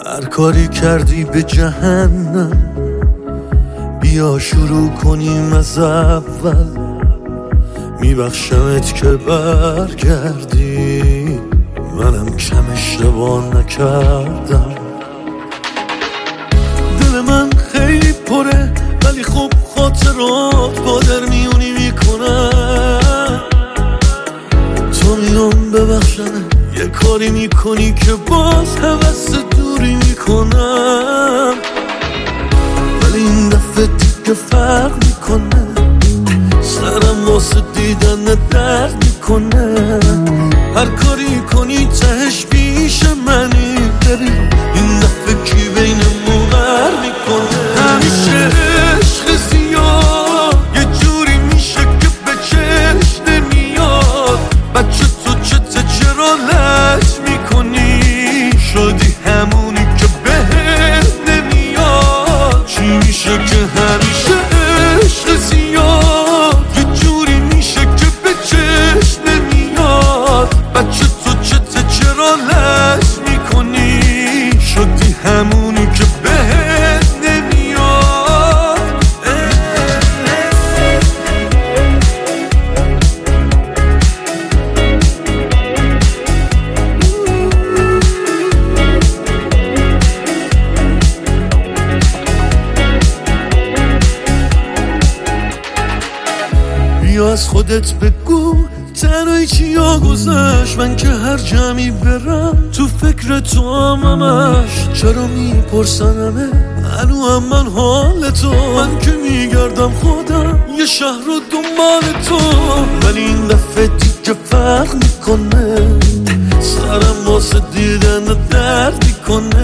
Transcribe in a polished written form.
هر کاری کردی به جهنم، بیا شروع کنیم از اول. میبخشمت که برگردی، منم کم اشتباه نکردم. دل من خیلی پره ولی خب خاطرات با در میونی میکنم. تو میام ببخشم یه کاری میکنی که باز هوس دوری میکنم، ولی این دفعه دیگه فرق میکنه. سرم واسه دیدن درد میکنه. هر کاری کنی تهش پیش منی. ببین این دفعه کی بینمون غر میکنه. همیشه عشق زیاد یه جوری میشه که به چشم نمیاد. بچه تو چرا لج میکنی؟ شدی همونی که بهت نمیاد. چی میشه که همیشه عشق زیاد یه جوری میشه که به چشم نمیاد. بچه تو چرا لج میکنی؟ شدی همونی که بهت نمیاد. بیا از خودت بگو تنهایی چیا گذشت. من که هر جمعی برم تو فکر تو همش. چرا میپرسن همه هنو هم من حال تو؟ من که میگردم خودم یه شهر رو دنبال تو، ولی این دفعه دیگه فرق میکنه. سرم واسه دیدن درد میکنه.